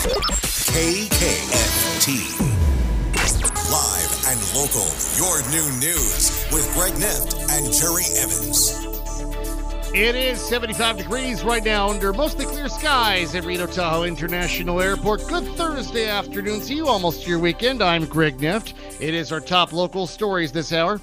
KKFT. Live and local, your new news with Greg Nift and Jerry Evans. It is 75 degrees right now under mostly clear skies at Reno Tahoe International Airport. Good Thursday afternoon to you, almost to your weekend. I'm Greg Nift. It is our top local stories this hour.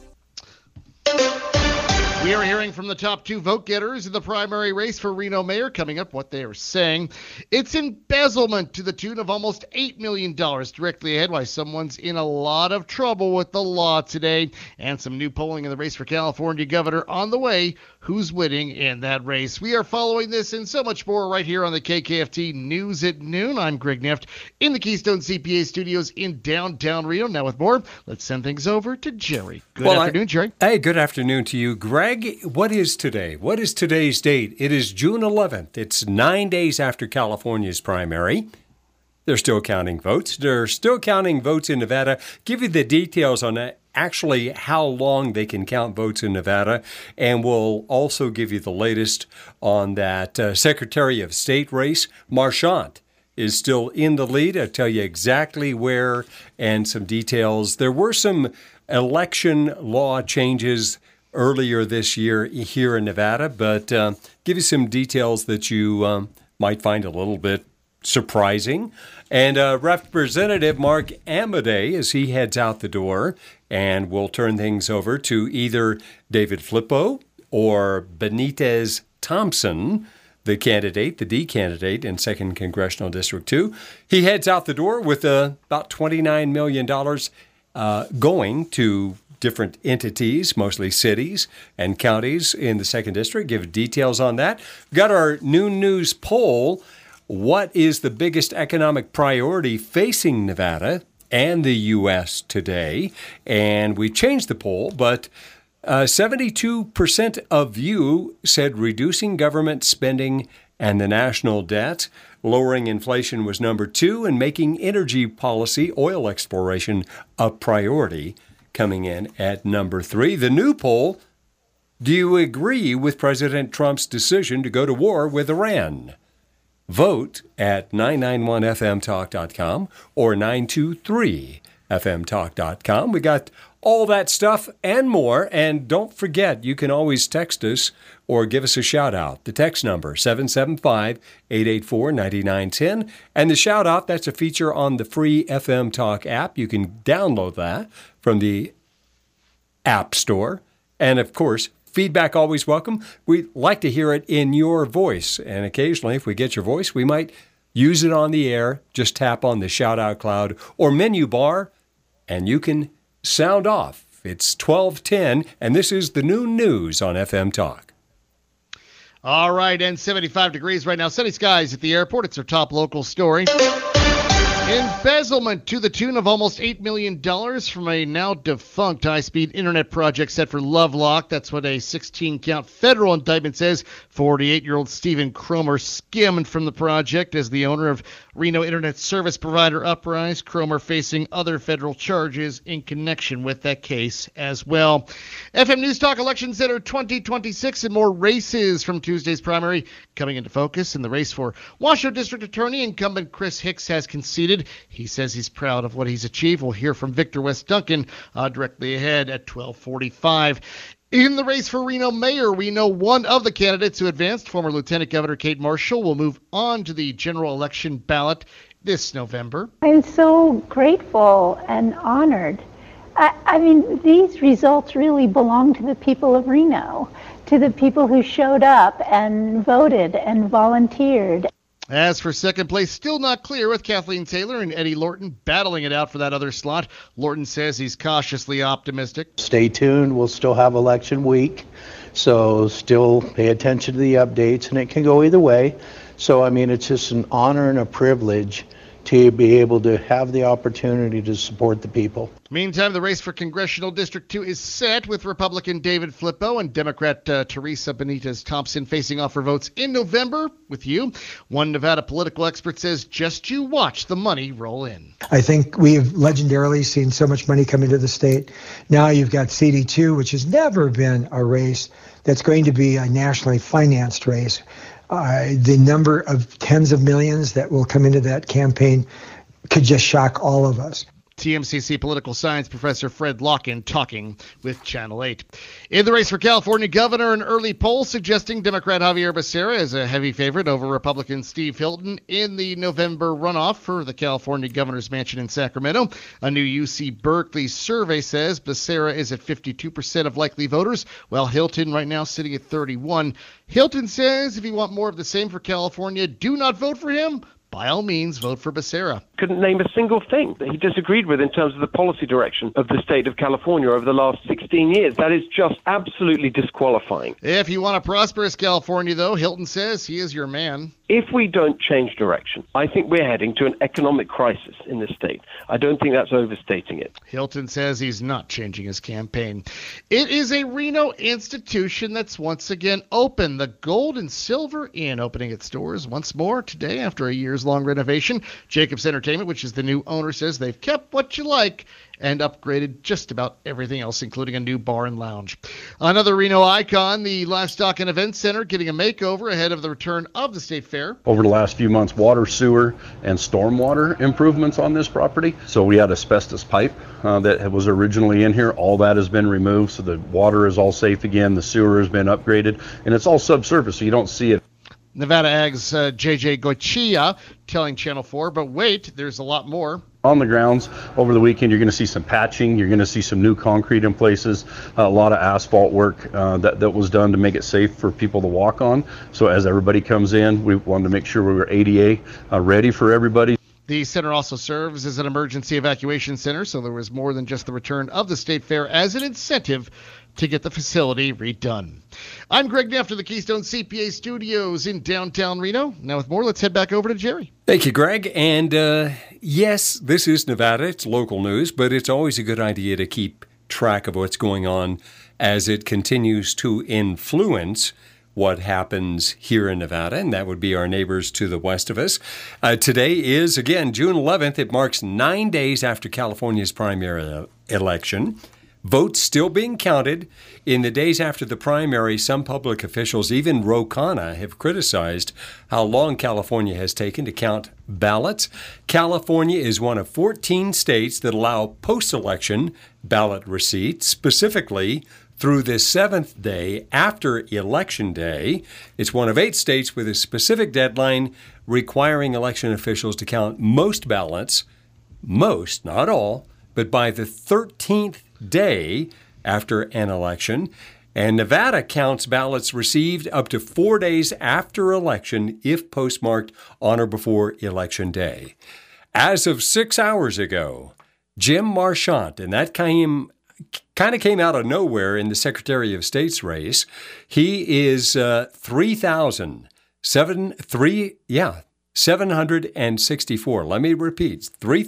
We are hearing from the top two vote getters in the primary race for Reno mayor. Coming up, what they are saying. It's embezzlement to the tune of almost $8 million. Directly ahead, why someone's in a lot of trouble with the law today. And some new polling in the race for California governor on the way. Who's winning in that race? We are following this and so much more right here on the KKFT News at Noon. I'm Greg Nift in the Keystone CPA studios in downtown Reno. Now with more, let's send things over to Jerry. Good afternoon, Jerry. Hey, good afternoon to you, Greg. What is today? What is today's date? It is June 11th. It's 9 days after California's primary. They're still counting votes. They're still counting votes in Nevada. Give you the details on that. Actually, how long they can count votes in Nevada, and we'll also give you the latest on that Secretary of State race. Marchant is still in the lead. I'll tell you exactly where and some details. There were some election law changes earlier this year here in Nevada, but give you some details that you might find a little bit surprising. And Representative Mark Amodei, as he heads out the door, and we'll turn things over to either David Flippo or Benitez Thompson, the D candidate in 2nd Congressional District 2. He heads out the door with about $29 million going to different entities, mostly cities and counties in the 2nd District. Give details on that. We've got our Noon News poll. What is the biggest economic priority facing Nevada and the U.S. today? And we changed the poll, but 72% of you said reducing government spending and the national debt. Lowering inflation was number 2, and making energy policy, oil exploration, a priority, coming in at number 3. The new poll, do you agree with President Trump's decision to go to war with Iran? Vote at 991fmtalk.com or 923fmtalk.com. We got all that stuff and more. And don't forget, you can always text us or give us a shout out. The text number, 775-884-9910. And the shout out, that's a feature on the free FM Talk app. You can download that from the App Store. And of course, feedback always welcome. We'd like to hear it in your voice. And occasionally, if we get your voice, we might use it on the air. Just tap on the shout-out cloud or menu bar, and you can sound off. It's 12:10, and this is the Noon News on FM Talk. All right, and 75 degrees right now. Sunny skies at the airport. It's our top local story. Embezzlement to the tune of almost $8 million from a now-defunct high-speed internet project set for Lovelock. That's what a 16-count federal indictment says. 48-year-old Stephen Cromer skimmed from the project as the owner of Reno internet service provider Uprise. Cromer facing other federal charges in connection with that case as well. FM News Talk Election Center 2026 and more races from Tuesday's primary coming into focus. In the race for Washoe District Attorney, incumbent Chris Hicks has conceded. He says he's proud of what he's achieved. We'll hear from Victor West Duncan directly ahead at 12:45. In the race for Reno mayor, we know one of the candidates who advanced, former Lieutenant Governor Kate Marshall, will move on to the general election ballot this November. I'm so grateful and honored. I mean, these results really belong to the people of Reno, to the people who showed up and voted and volunteered. As for second place, still not clear with Kathleen Taylor and Eddie Lorton battling it out for that other slot. Lorton says he's cautiously optimistic. Stay tuned. We'll still have election week, so still pay attention to the updates, and it can go either way. So, I mean, it's just an honor and a privilege to be able to have the opportunity to support the people. Meantime, the race for Congressional District 2 is set with Republican David Flippo and Democrat Teresa Benitez Thompson facing off for votes in November with you. One Nevada political expert says just you watch the money roll in. I think we have legendarily seen so much money come into the state. Now you've got CD2, which has never been a race that's going to be a nationally financed race. The number of tens of millions that will come into that campaign could just shock all of us. TMCC political science professor Fred Locken talking with Channel 8. In the race for California governor, an early poll suggesting Democrat Javier Becerra is a heavy favorite over Republican Steve Hilton in the November runoff for the California governor's mansion in Sacramento. A new UC Berkeley survey says Becerra is at 52% of likely voters, while Hilton right now sitting at 31%. Hilton says if you want more of the same for California, do not vote for him. By all means, vote for Becerra. Couldn't name a single thing that he disagreed with in terms of the policy direction of the state of California over the last 16 years. That is just absolutely disqualifying. If you want a prosperous California, though, Hilton says he is your man. If we don't change direction, I think we're heading to an economic crisis in this state. I don't think that's overstating it. Hilton says he's not changing his campaign. It is a Reno institution that's once again open. The Gold and Silver Inn opening its doors once more today after a years-long renovation. Jacobs Entertainment, which is the new owner, says they've kept what you like and upgraded just about everything else, including a new bar and lounge. Another Reno icon, the Livestock and Event Center, getting a makeover ahead of the return of the State Fair. Over the last few months, water, sewer, and stormwater improvements on this property. So we had asbestos pipe that was originally in here. All that has been removed, so the water is all safe again. The sewer has been upgraded, and it's all subsurface, so you don't see it. Nevada Ag's J.J. Goichia telling Channel 4, but wait, there's a lot more. On the grounds over the weekend, you're going to see some patching. You're going to see some new concrete in places, a lot of asphalt work that was done to make it safe for people to walk on. So as everybody comes in, we wanted to make sure we were ADA ready for everybody. The center also serves as an emergency evacuation center, so there was more than just the return of the State Fair as an incentive to get the facility redone. I'm Greg Neff of the Keystone CPA Studios in downtown Reno. Now with more, let's head back over to Jerry. Thank you, Greg. And yes, this is Nevada. It's local news, but it's always a good idea to keep track of what's going on as it continues to influence what happens here in Nevada, and that would be our neighbors to the west of us. Today is, again, June 11th. It marks 9 days after California's primary election. Votes still being counted. In the days after the primary, some public officials, even Ro Khanna, have criticized how long California has taken to count ballots. California is one of 14 states that allow post-election ballot receipts, specifically through the 7th day after Election Day. It's one of 8 states with a specific deadline requiring election officials to count most ballots, most, not all, but by the 13th day after an election. And Nevada counts ballots received up to 4 days after election if postmarked on or before Election Day. As of 6 hours ago, Jim Marchant, and that kind of came out of nowhere in the Secretary of State's race. He is 764. Let me repeat,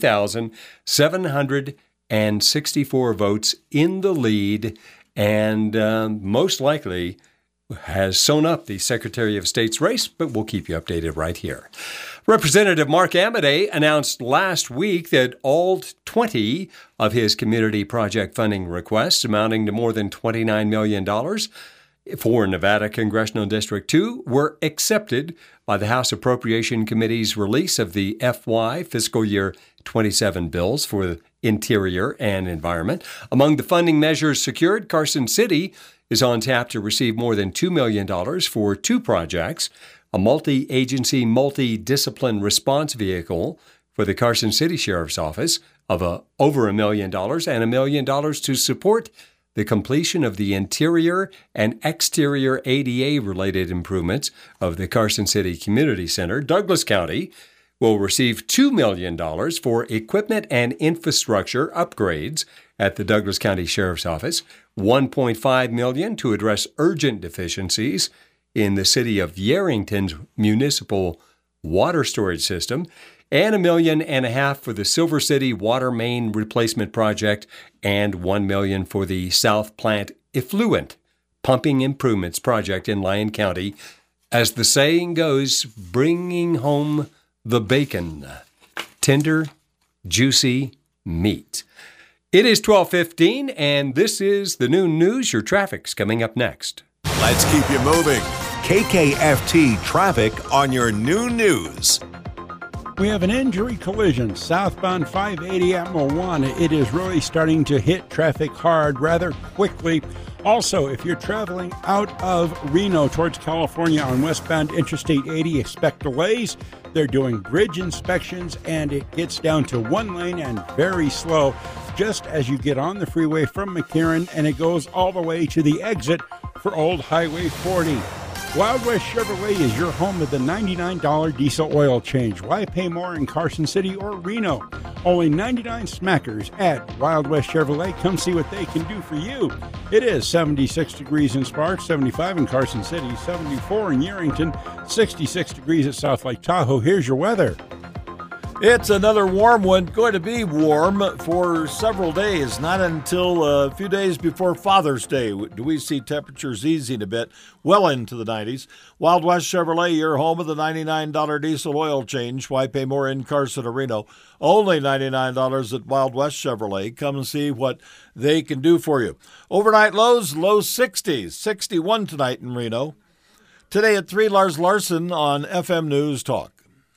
3,764 votes in the lead, and most likely has sewn up the Secretary of State's race, but we'll keep you updated right here. Representative Mark Amodei announced last week that all 20 of his community project funding requests, amounting to more than $29 million for Nevada Congressional District 2, were accepted by the House Appropriation Committee's release of the FY fiscal year 27 bills for the Interior and Environment. Among the funding measures secured, Carson City is on tap to receive more than $2 million for 2 projects, a multi-agency, multi-discipline response vehicle for the Carson City Sheriff's Office of over $1 million, and $1 million to support the completion of the interior and exterior ADA-related improvements of the Carson City Community Center. Douglas County will receive $2 million for equipment and infrastructure upgrades at the Douglas County Sheriff's Office, $1.5 million to address urgent deficiencies in the city of Yerington's municipal water storage system, and $1.5 million for the Silver City water main replacement project, and $1 million for the South Plant effluent pumping improvements project in Lyon County. As the saying goes, bringing home the bacon, tender, juicy meat. It is 12:15, and this is the noon news. Your traffic's coming up next. Let's keep you moving. KKFT traffic on your new news. We have an injury collision southbound 580 at Moana. It is really starting to hit traffic hard rather quickly. Also, if you're traveling out of Reno towards California on westbound Interstate 80, expect delays. They're doing bridge inspections, and it gets down to one lane and very slow just as you get on the freeway from McCarran, and it goes all the way to the exit for Old Highway 40. Wild West Chevrolet is your home of the $99 diesel oil change. Why pay more in Carson City or Reno? Only 99 smackers at Wild West Chevrolet. Come see what they can do for you. It is 76 degrees in Sparks, 75 in Carson City, 74 in Yerington, 66 degrees at South Lake Tahoe. Here's your weather. It's another warm one, going to be warm for several days, not until a few days before Father's Day do we see temperatures easing a bit, well into the 90s. Wild West Chevrolet, your home of the $99 diesel oil change. Why pay more in Carson or Reno? Only $99 at Wild West Chevrolet. Come and see what they can do for you. Overnight lows, low 60s, 61 tonight in Reno. Today at 3, Lars Larson on FM News Talk.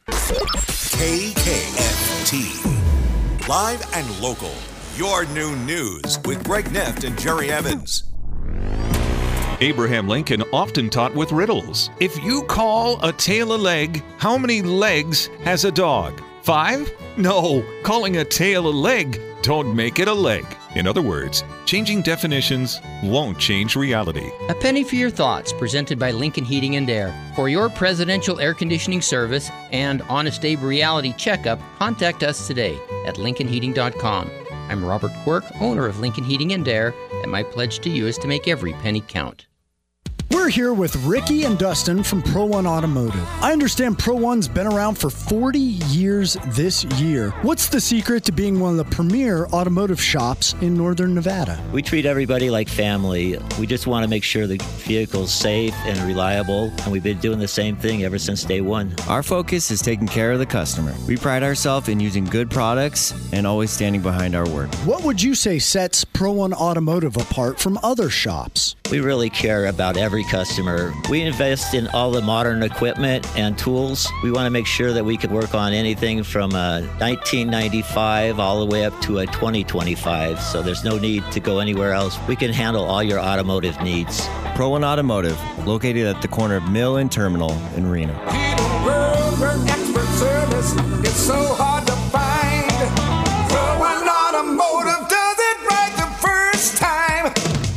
KKFT. Live and local. Your new news with Greg Neft and Jerry Evans. Abraham Lincoln often taught with riddles. If you call a tail a leg, how many legs has a dog? 5? No, calling a tail a leg don't make it a leg. In other words, changing definitions won't change reality. A penny for your thoughts, presented by Lincoln Heating and Air. For your presidential air conditioning service and Honest Abe reality checkup, contact us today at lincolnheating.com. I'm Robert Quirk, owner of Lincoln Heating and Air, and my pledge to you is to make every penny count. We're here with Ricky and Dustin from Pro One Automotive. I understand Pro One's been around for 40 years this year. What's the secret to being one of the premier automotive shops in Northern Nevada? We treat everybody like family. We just want to make sure the vehicle's safe and reliable, and we've been doing the same thing ever since day one. Our focus is taking care of the customer. We pride ourselves in using good products and always standing behind our work. What would you say sets Pro One Automotive apart from other shops? We really care about every customer. We invest in all the modern equipment and tools. We want to make sure that we can work on anything from a 1995 all the way up to a 2025, so there's no need to go anywhere else. We can handle all your automotive needs. Pro One Automotive, located at the corner of Mill and Terminal in Reno. Expert service is so hard to find. Pro One Automotive does it right the first time.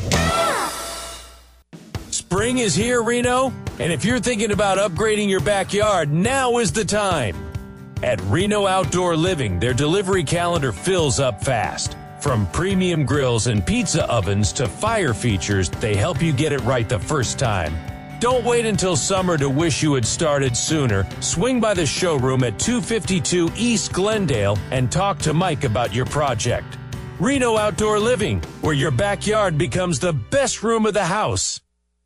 Spring is here, Reno, and if you're thinking about upgrading your backyard, now is the time. At Reno Outdoor Living, their delivery calendar fills up fast. From premium grills and pizza ovens to fire features, they help you get it right the first time. Don't wait until summer to wish you had started sooner. Swing by the showroom at 252 East Glendale and talk to Mike about your project. Reno Outdoor Living, where your backyard becomes the best room of the house.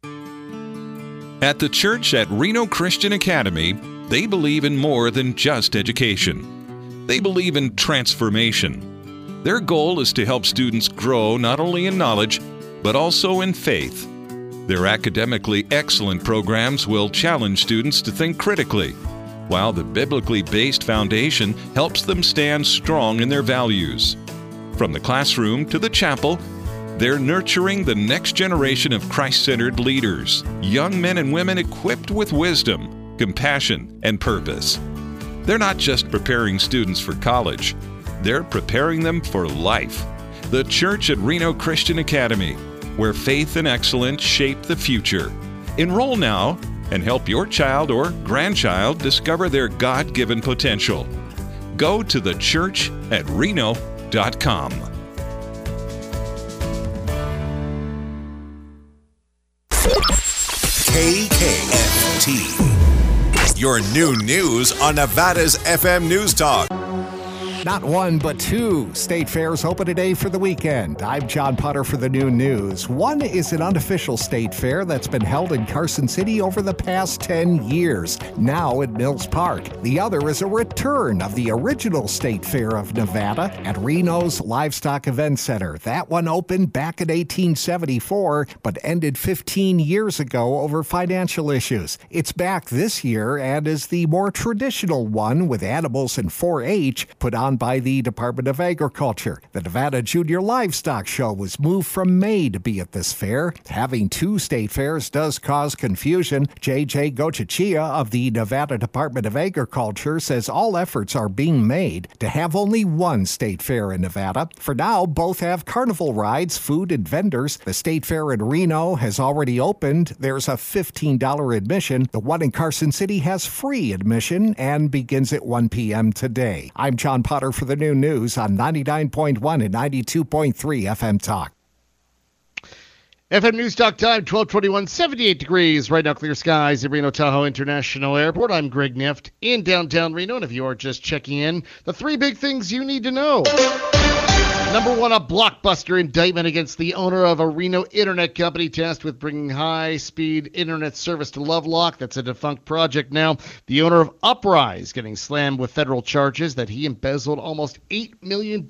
At the church at Reno Christian Academy, they believe in more than just education. They believe in transformation. Their goal is to help students grow not only in knowledge, but also in faith. Their academically excellent programs will challenge students to think critically, while the biblically based foundation helps them stand strong in their values. From the classroom to the chapel, they're nurturing the next generation of Christ-centered leaders, young men and women equipped with wisdom, compassion, and purpose. They're not just preparing students for college, they're preparing them for life. The Church at Reno Christian Academy, where faith and excellence shape the future. Enroll now and help your child or grandchild discover their God-given potential. Go to thechurchatreno.com. KKFT. Your new news on Nevada's FM News Talk. Not one, but two state fairs open today for the weekend. I'm John Potter for the Noon News. One is an unofficial state fair that's been held in Carson City over the past 10 years, now at Mills Park. The other is a return of the original state fair of Nevada at Reno's Livestock Event Center. That one opened back in 1874, but ended 15 years ago over financial issues. It's back this year and is the more traditional one with animals in 4-H put on by the Department of Agriculture. The Nevada Junior Livestock Show was moved from May to be at this fair. Having two state fairs does cause confusion. J.J. Gochachia of the Nevada Department of Agriculture says all efforts are being made to have only one state fair in Nevada. For now, both have carnival rides, food, and vendors. The state fair in Reno has already opened. There's a $15 admission. The one in Carson City has free admission and begins at 1 p.m. today. I'm John Potter for the Noon News on 99.1 and 92.3 FM Talk. FM News Talk time, 1221, 78 degrees. Right now, clear skies at Reno Tahoe International Airport. I'm Greg Nift in downtown Reno, and if you are just checking in, the three big things you need to know. Number one, a blockbuster indictment against the owner of a Reno internet company tasked with bringing high-speed internet service to Lovelock. That's a defunct project now. The owner of Uprise getting slammed with federal charges that he embezzled almost $8 million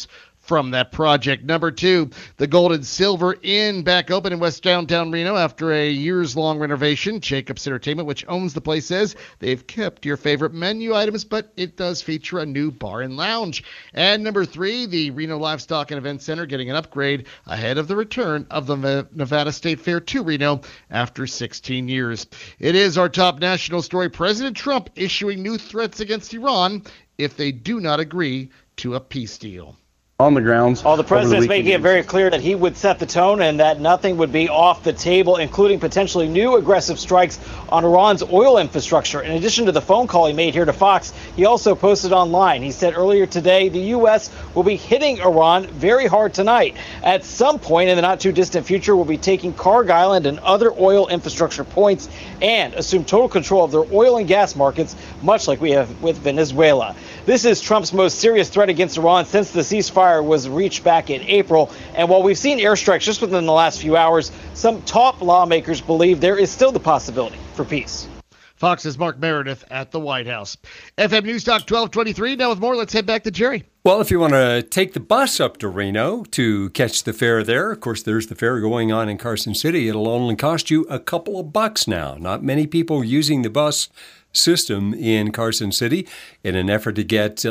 from that project. Number two, the Gold and Silver Inn back open in West Downtown Reno after a years-long renovation. Jacobs Entertainment, which owns the place, says they've kept your favorite menu items, but it does feature a new bar and lounge. And number three, the Reno Livestock and Event Center getting an upgrade ahead of the return of the Nevada State Fair to Reno after 16 years. It is our top national story. President Trump issuing new threats against Iran if they do not agree to a peace deal. On the grounds. The president's making it very clear that he would set the tone and that nothing would be off the table, including potentially new aggressive strikes on Iran's oil infrastructure. In addition to the phone call he made here to Fox, he also posted online. He said earlier today the U.S. will be hitting Iran very hard tonight. At some point in the not too distant future, we'll be taking Karg Island and other oil infrastructure points and assume total control of their oil and gas markets, much like we have with Venezuela. This is Trump's most serious threat against Iran since the ceasefire was reached back in April. And while we've seen airstrikes just within the last few hours, some top lawmakers believe there is still the possibility for peace. Fox's Mark Meredith at the White House. FM News Talk 1223. Now with more, let's head back to Jerry. Well, if you want to take the bus up to Reno to catch the fair there, of course, there's the fair going on in Carson City. It'll only cost you a couple of bucks now. Not many people using the bus system in Carson City. In an effort to get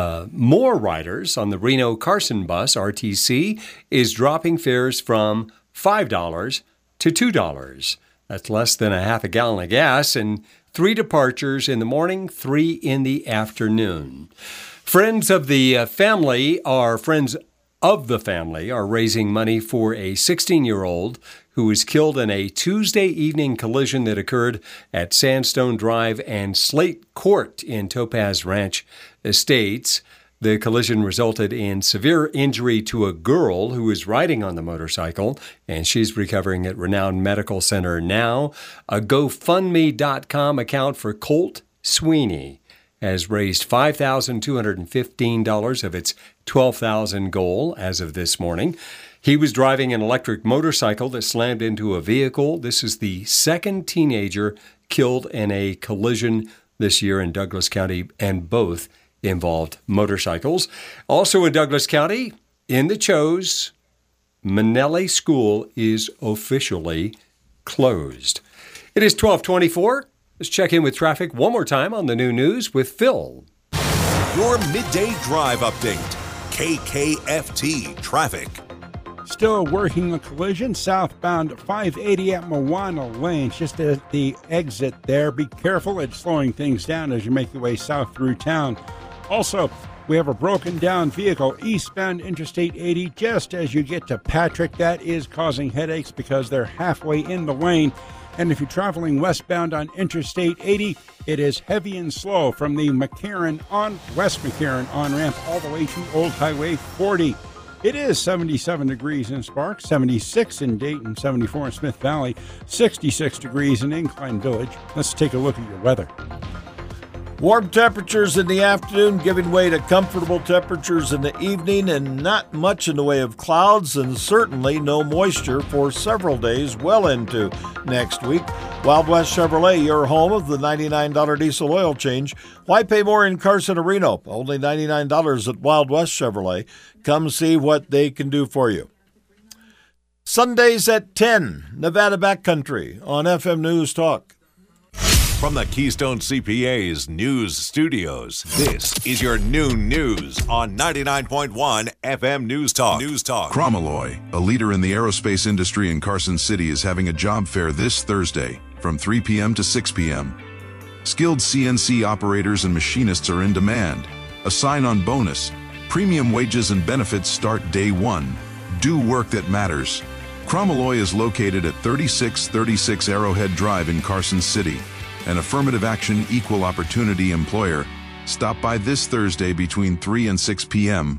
more riders on the Reno Carson bus, RTC is dropping fares from $5 to $2. That's less than a half a gallon of gas, and 3 departures in the morning, 3 in the afternoon. Friends of the family are raising money for a 16-year-old who was killed in a Tuesday evening collision that occurred at Sandstone Drive and Slate Court in Topaz Ranch Estates. The collision resulted in severe injury to a girl who was riding on the motorcycle, and she's recovering at Renown Medical Center now. A GoFundMe.com account for Colt Sweeney has raised $5,215 of its $12,000 goal as of this morning. He was driving an electric motorcycle that slammed into a vehicle. This is the second teenager killed in a collision this year in Douglas County, and both involved motorcycles. Also in Douglas County, in the Chose, Manelli School is officially closed. It is 12:24. Let's check in with traffic one more time on the New News with Phil. Your midday drive update. KKFT Traffic. Still working a collision southbound 580 at Moana Lane, just at the exit there. Be careful, it's slowing things down as you make your way south through town. Also, we have a broken down vehicle eastbound Interstate 80 just as you get to Patrick. That is causing headaches because they're halfway in the lane. And if you're traveling westbound on Interstate 80, it is heavy and slow from the West McCarran on-ramp all the way to Old Highway 40. It is 77 degrees in Sparks, 76 in Dayton, 74 in Smith Valley, 66 degrees in Incline Village. Let's take a look at your weather. Warm temperatures in the afternoon giving way to comfortable temperatures in the evening, and not much in the way of clouds, and certainly no moisture for several days well into next week. Wild West Chevrolet, your home of the $99 diesel oil change. Why pay more in Carson or Reno? Only $99 at Wild West Chevrolet. Come see what they can do for you. Sundays at 10, Nevada Backcountry on FM News Talk. From the Keystone CPA's news studios, this is your noon news on 99.1 FM News Talk. News Talk. Chromalloy, a leader in the aerospace industry in Carson City, is having a job fair this Thursday from 3 p.m. to 6 p.m. Skilled CNC operators and machinists are in demand. A sign-on bonus. Premium wages and benefits start day one. Do work that matters. Chromalloy is located at 3636 Arrowhead Drive in Carson City. An affirmative action equal opportunity employer. Stop by this Thursday between 3 and 6 p.m.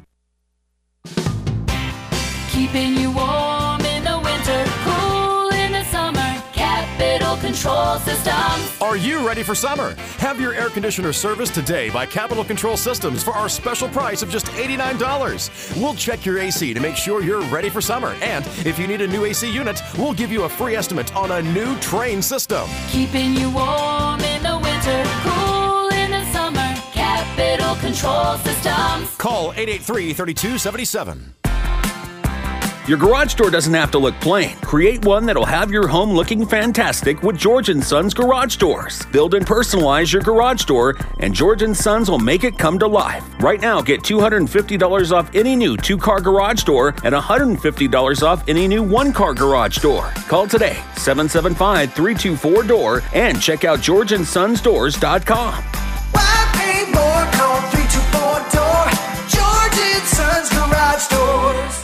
Keeping you warm in the winter, cool in the summer. Capital Control Systems. Are you ready for summer? Have your air conditioner serviced today by Capital Control Systems for our special price of just $89. We'll check your AC to make sure you're ready for summer. And if you need a new AC unit, we'll give you a free estimate on a new Train system. Keeping you warm in the winter, cool in the summer. Capital Control Systems. Call 883-3277. Your garage door doesn't have to look plain. Create one that'll have your home looking fantastic with George & Sons Garage Doors. Build and personalize your garage door, and George & Sons will make it come to life. Right now, get $250 off any new 2-car garage door and $150 off any new 1-car garage door. Call today, 775-324-DOOR, and check out GeorgeandSonsDoors.com. Why pay more? Call 324-DOOR. George & Sons Garage Doors.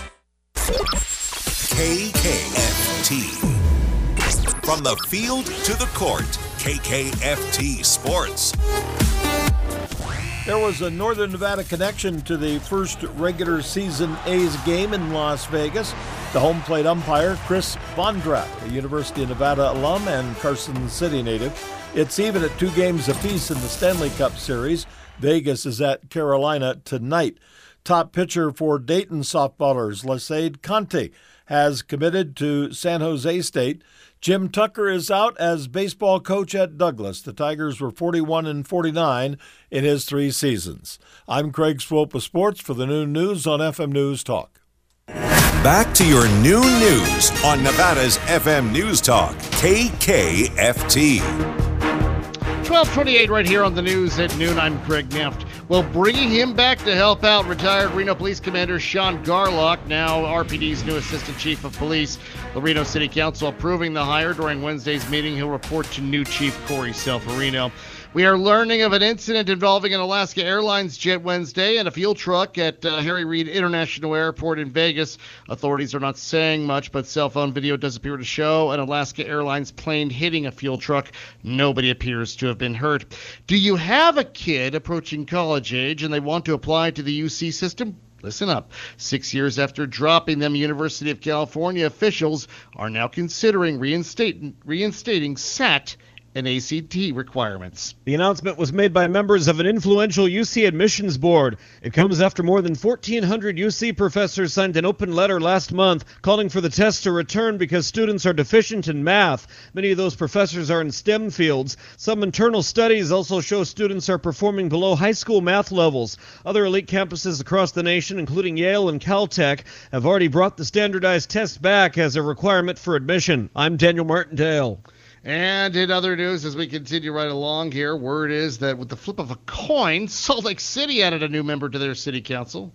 KKFT. From the field to the court, KKFT Sports. There was a Northern Nevada connection to the first regular season A's game in Las Vegas. The home plate umpire, Chris Vondrack, a University of Nevada alum and Carson City native. It's even at 2 games apiece in the Stanley Cup Series. Vegas is at Carolina tonight. Top pitcher for Dayton softballers, Lasaide Conte, has committed to San Jose State. Jim Tucker is out as baseball coach at Douglas. The Tigers were 41-49 in his 3 seasons. I'm Craig Swope with sports for the Noon News on FM News Talk. Back to your noon news on Nevada's FM News Talk, KKFT. 12:28 right here on the news at noon. I'm Craig Neft. Well, bringing him back to help out retired Reno Police Commander Sean Garlock, now RPD's new Assistant Chief of Police. The Reno City Council approving the hire. During Wednesday's meeting, he'll report to new Chief Corey Selfarino. We are learning of an incident involving an Alaska Airlines jet Wednesday and a fuel truck at Harry Reid International Airport in Vegas. Authorities are not saying much, but cell phone video does appear to show an Alaska Airlines plane hitting a fuel truck. Nobody appears to have been hurt. Do you have a kid approaching college age and they want to apply to the UC system? Listen up. 6 years after dropping them, University of California officials are now considering reinstating SAT and ACT requirements. The announcement was made by members of an influential UC admissions board. It comes after more than 1,400 UC professors signed an open letter last month calling for the test to return because students are deficient in math. Many of those professors are in STEM fields. Some internal studies also show students are performing below high school math levels. Other elite campuses across the nation, including Yale and Caltech, have already brought the standardized test back as a requirement for admission. I'm Daniel Martindale. And in other news, as we continue right along here, word is that with the flip of a coin, Salt Lake City added a new member to their city council.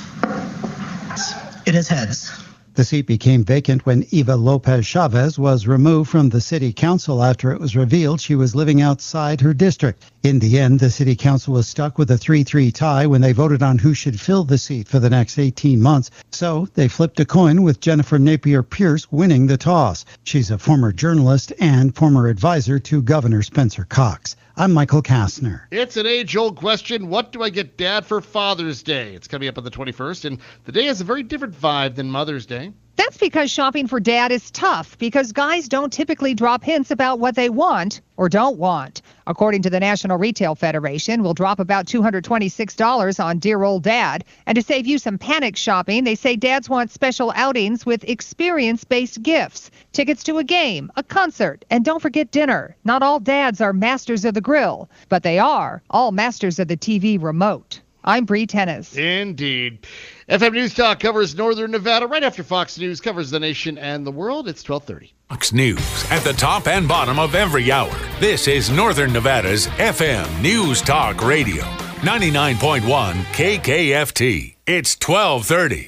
It is heads. The seat became vacant when Eva Lopez Chavez was removed from the city council after it was revealed she was living outside her district. In the end, the city council was stuck with a 3-3 tie when they voted on who should fill the seat for the next 18 months. So they flipped a coin with Jennifer Napier Pierce winning the toss. She's a former journalist and former advisor to Governor Spencer Cox. I'm Michael Kastner. It's an age-old question. What do I get Dad for Father's Day? It's coming up on the 21st, and the day has a very different vibe than Mother's Day. That That's because shopping for Dad is tough, because guys don't typically drop hints about what they want or don't want. According to the National Retail Federation, we'll drop about $226 on Dear Old Dad. And to save you some panic shopping, they say dads want special outings with experience-based gifts, tickets to a game, a concert, and don't forget dinner. Not all dads are masters of the grill, but they are all masters of the TV remote. I'm Bree Tennis. Indeed. FM News Talk covers Northern Nevada right after Fox News covers the nation and the world. It's 12:30. Fox News at the top and bottom of every hour. This is Northern Nevada's FM News Talk Radio. 99.1 KKFT. It's 12:30.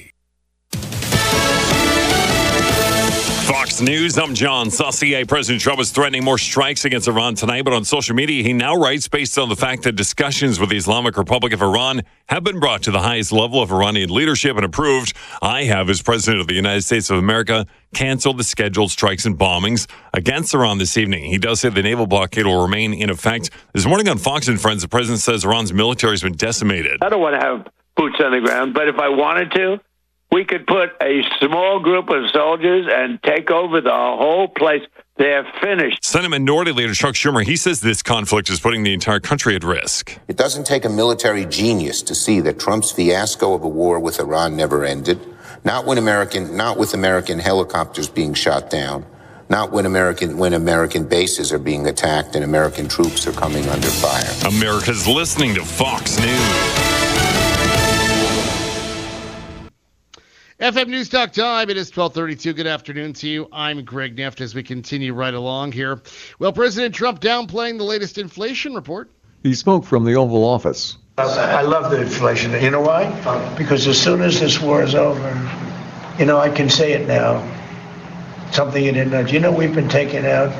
Fox News, I'm John Saucier. President Trump is threatening more strikes against Iran tonight, but on social media, he now writes, based on the fact that discussions with the Islamic Republic of Iran have been brought to the highest level of Iranian leadership and approved, I have, as President of the United States of America, canceled the scheduled strikes and bombings against Iran this evening. He does say the naval blockade will remain in effect. This morning on Fox and Friends, the president says Iran's military has been decimated. I don't want to have boots on the ground, but if I wanted to, we could put a small group of soldiers and take over the whole place. They're finished. Senate Minority Leader Chuck Schumer, he says this conflict is putting the entire country at risk. It doesn't take a military genius to see that Trump's fiasco of a war with Iran never ended. Not with American helicopters being shot down. Not when American bases are being attacked and American troops are coming under fire. America's listening to Fox News. FM News Talk time. It is 12:32. Good afternoon to you. I'm Greg Neff as we continue right along here. Well, President Trump downplaying the latest inflation report. He spoke from the Oval Office. I love the inflation. You know why? Because as soon as this war is over, I can say it now. Something you didn't know. We've been taking out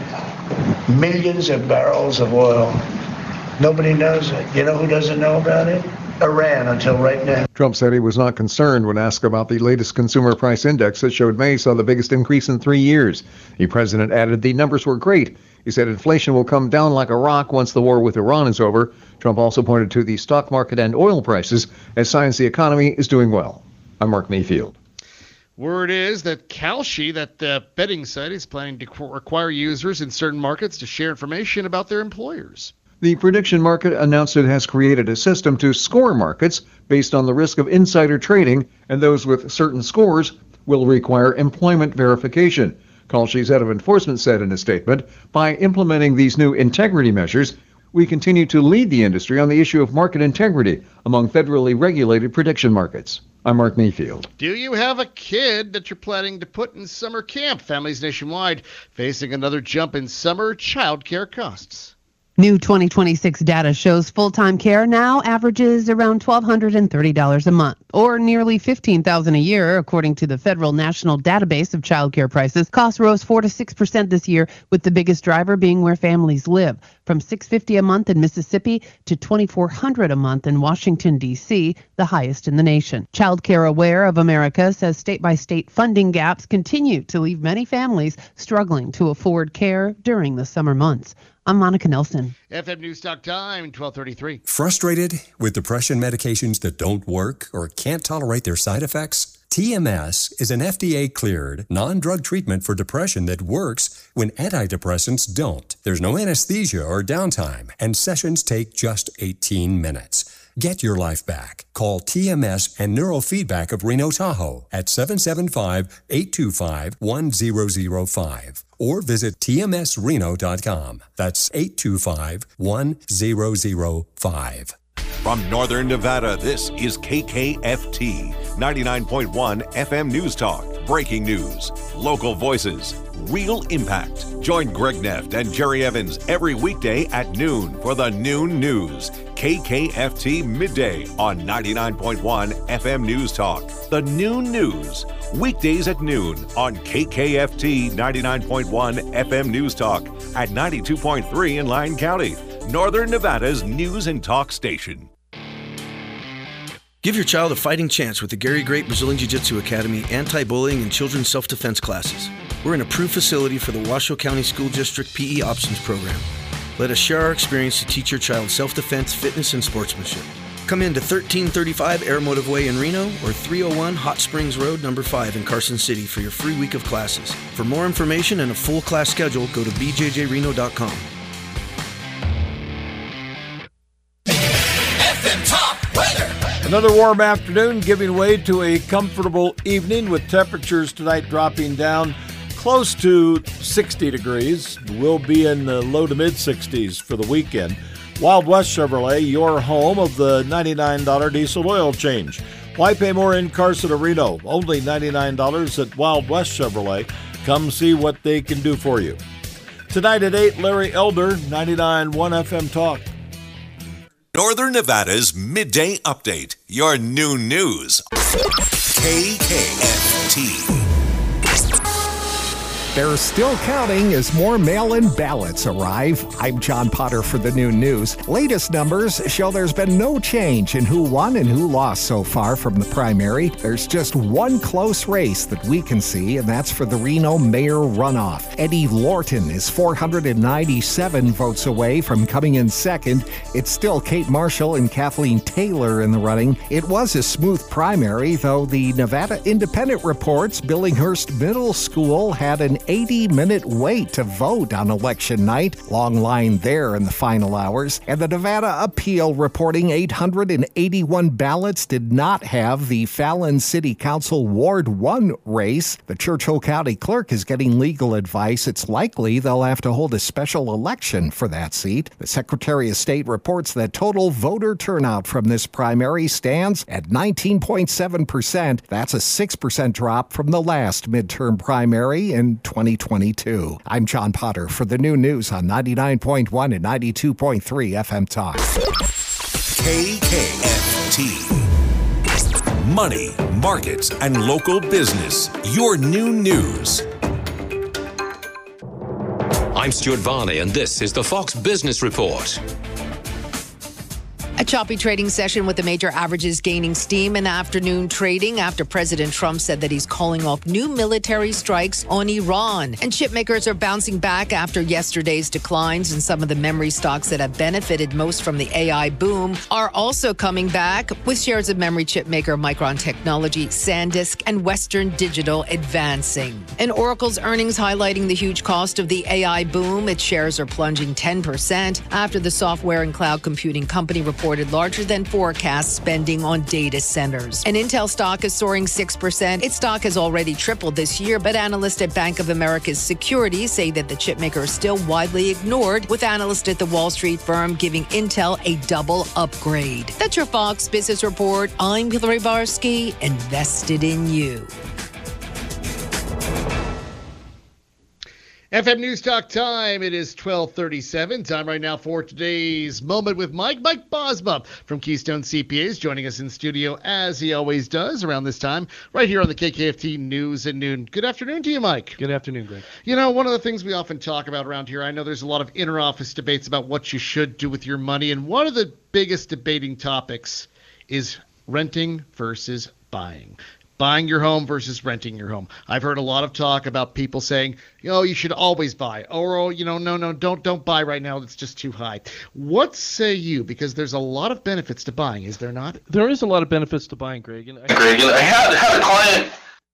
millions of barrels of oil. Nobody knows it. You know who doesn't know about it? Iran, until right now. Trump said he was not concerned when asked about the latest consumer price index that showed May saw the biggest increase in 3 years. The president added the numbers were great. He said inflation will come down like a rock once the war with Iran is over. Trump also pointed to the stock market and oil prices as signs the economy is doing well. I'm Mark Mayfield. Word is that Kalshi, that betting site, is planning to require users in certain markets to share information about their employers. The prediction market announced it has created a system to score markets based on the risk of insider trading, and those with certain scores will require employment verification. Kalshi's head of enforcement said in a statement, by implementing these new integrity measures, we continue to lead the industry on the issue of market integrity among federally regulated prediction markets. I'm Mark Mayfield. Do you have a kid that you're planning to put in summer camp? Families nationwide facing another jump in summer childcare costs. New 2026 data shows full-time care now averages around $1,230 a month, or nearly $15,000 a year, according to the Federal National Database of Child Care Prices. Costs rose 4 to 6% this year, with the biggest driver being where families live, from $650 a month in Mississippi to $2,400 a month in Washington, D.C., the highest in the nation. Child Care Aware of America says state-by-state funding gaps continue to leave many families struggling to afford care during the summer months. I'm Monica Nelson. FM News Talk time, 12:33. Frustrated with depression medications that don't work or can't tolerate their side effects? TMS is an FDA-cleared, non-drug treatment for depression that works when antidepressants don't. There's no anesthesia or downtime, and sessions take just 18 minutes. Get your life back. Call TMS and Neurofeedback of Reno Tahoe at 775-825-1005 or visit tmsreno.com. That's 825-1005. From Northern Nevada, this is KKFT 99.1 FM News Talk. Breaking news, local voices, real impact. Join Greg Neff and Jerry Evans every weekday at noon for the Noon News. KKFT Midday on 99.1 FM News Talk. The Noon News, weekdays at noon on KKFT 99.1 FM News Talk at 92.3 in Lyon County, Northern Nevada's news and talk station. Give your child a fighting chance with the Gary Great Brazilian Jiu-Jitsu Academy anti-bullying and children's self-defense classes. We're an approved facility for the Washoe County School District PE Options Program. Let us share our experience to teach your child self-defense, fitness, and sportsmanship. Come in to 1335 Aeromotive Way in Reno or 301 Hot Springs Road, number 5 in Carson City for your free week of classes. For more information and a full class schedule, go to bjjreno.com. FM Talk Weather. Another warm afternoon giving way to a comfortable evening with temperatures tonight dropping down close to 60 degrees. We'll be in the low to mid 60s for the weekend. Wild West Chevrolet, your home of the $99 diesel oil change. Why pay more in Carson or Reno? Only $99 at Wild West Chevrolet. Come see what they can do for you. Tonight at 8, Larry Elder, 99.1 FM Talk. Northern Nevada's Midday Update. Your noon news. KKFT. They're still counting as more mail-in ballots arrive. I'm John Potter for the Noon News. Latest numbers show there's been no change in who won and who lost so far from the primary. There's just one close race that we can see, and that's for the Reno mayor runoff. Eddie Lorton is 497 votes away from coming in second. It's still Kate Marshall and Kathleen Taylor in the running. It was a smooth primary, though the Nevada Independent reports Billinghurst Middle School had an 80-minute wait to vote on election night. Long line there in the final hours. And the Nevada Appeal reporting 881 ballots did not have the Fallon City Council Ward 1 race. The Churchill County Clerk is getting legal advice. It's likely they'll have to hold a special election for that seat. The Secretary of State reports that total voter turnout from this primary stands at 19.7%. That's a 6% drop from the last midterm primary in 2022. I'm John Potter for the Noon News on 99.1 and 92.3 FM Talk. KKFT. Money, markets, and local business. Your noon news. I'm Stuart Varney, and this is the Fox Business Report. A choppy trading session with the major averages gaining steam in afternoon trading after President Trump said that he's calling off new military strikes on Iran. And chip makers are bouncing back after yesterday's declines, and some of the memory stocks that have benefited most from the AI boom are also coming back, with shares of memory chip maker Micron Technology, SanDisk, and Western Digital advancing. And Oracle's earnings highlighting the huge cost of the AI boom. Its shares are plunging 10% after the software and cloud computing company reported larger than forecast spending on data centers. And Intel stock is soaring 6%. Its stock has already tripled this year, but analysts at Bank of America's Securities say that the chipmaker is still widely ignored, with analysts at the Wall Street firm giving Intel a double upgrade. That's your Fox Business Report. I'm Hillary Barsky, invested in you. FM News Talk time. It is 12:37. Time right now for today's Moment with Mike. Mike Bosma from Keystone CPAs joining us in studio as he always does around this time, right here on the KKFT News at Noon. Good afternoon to you, Mike. Good afternoon, Greg. You know, one of the things we often talk about around here, I know there's a lot of inter-office debates about what you should do with your money, and one of the biggest debating topics is renting versus buying. Buying your home versus renting your home. I've heard a lot of talk about people saying, you should always buy. Or, no, don't buy right now. It's just too high. What say you? Because there's a lot of benefits to buying, is there not? There is a lot of benefits to buying, Greg. I had a client.